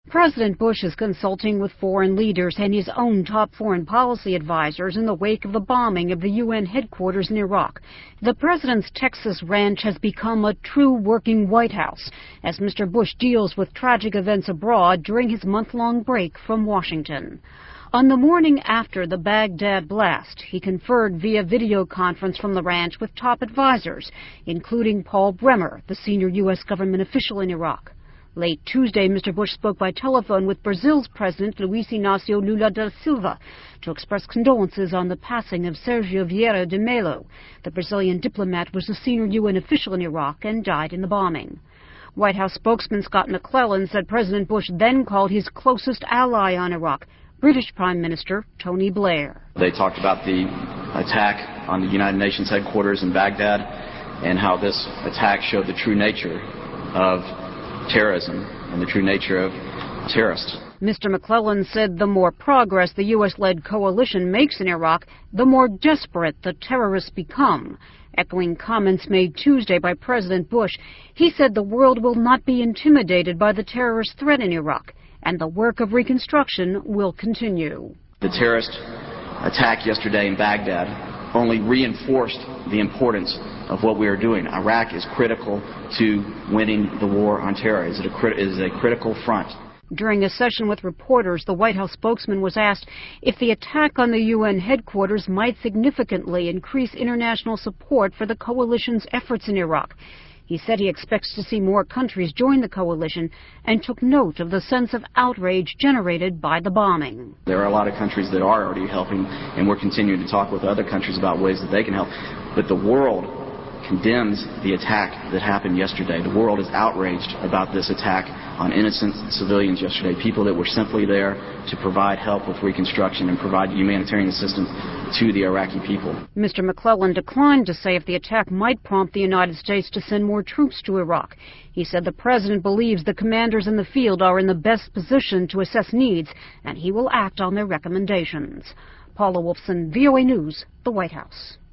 President Bush is consulting with foreign leaders and his own top foreign policy advisors in the wake of the bombing of the UN headquarters in Iraq. The president's Texas ranch has become a true working White House as Mr. Bush deals with tragic events abroad during his month-long break from Washington. On the morning after the Baghdad blast, he conferred via video conference from the ranch with top advisors, including Paul Bremer, the senior U.S. government official in Iraq. Late Tuesday, Mr. Bush spoke by telephone with Brazil's President Luiz Inácio Lula da Silva to express condolences on the passing of Sergio Vieira de Mello. The Brazilian diplomat was a senior UN official in Iraq and died in the bombing. White House spokesman Scott McClellan said President Bush then called his closest ally on Iraq, British Prime Minister Tony Blair. They talked about the attack on the United Nations headquarters in Baghdad and how this attack showed the true nature of terrorism and the true nature of terrorists. Mr. McClellan said the more progress the U.S.-led coalition makes in Iraq, the more desperate the terrorists become. Echoing comments made Tuesday by President Bush, he said the world will not be intimidated by the terrorist threat in Iraq, and the work of reconstruction will continue. The terrorist attack yesterday in Baghdad only reinforced the importance of what we are doing. Iraq is critical to winning the war on terror. It is a critical front. During a session with reporters, the White House spokesman was asked if the attack on the UN headquarters might significantly increase international support for the coalition's efforts in Iraq. He said he expects to see more countries join the coalition and took note of the sense of outrage generated by the bombing. There are a lot of countries that are already helping, and we're continuing to talk with other countries about ways that they can help. But the world condemns the attack that happened yesterday. The world is outraged about this attack on innocent civilians yesterday, people that were simply there to provide help with reconstruction and provide humanitarian assistance to the Iraqi people. Mr. McClellan declined to say if the attack might prompt the United States to send more troops to Iraq. He said the president believes the commanders in the field are in the best position to assess needs, and he will act on their recommendations. Paula Wolfson, VOA News, the White House.